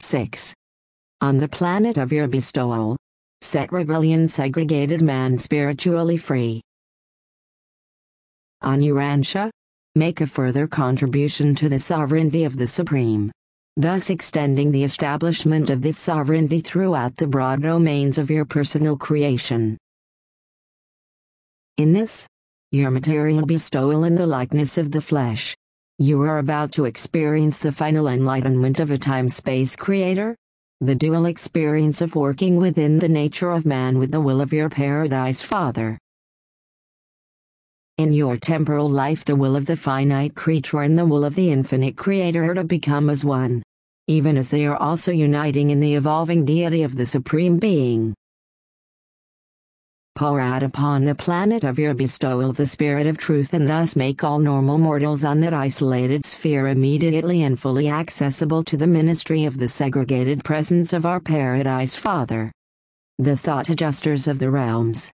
6. On the planet of your bestowal, set rebellion segregated man spiritually free. On Urantia, make a further contribution to the sovereignty of the Supreme, thus extending the establishment of this sovereignty throughout the broad domains of your personal creation. In this, your material bestowal in the likeness of the flesh, you are about to experience the final enlightenment of a time-space creator, the dual experience of working within the nature of man with the will of your Paradise Father. In your temporal life, the will of the finite creature and the will of the infinite creator are to become as one, even as they are also uniting in the evolving deity of the Supreme Being. Pour out upon the planet of your bestowal the spirit of truth, and thus make all normal mortals on that isolated sphere immediately and fully accessible to the ministry of the segregated presence of our Paradise Father, the thought adjusters of the realms.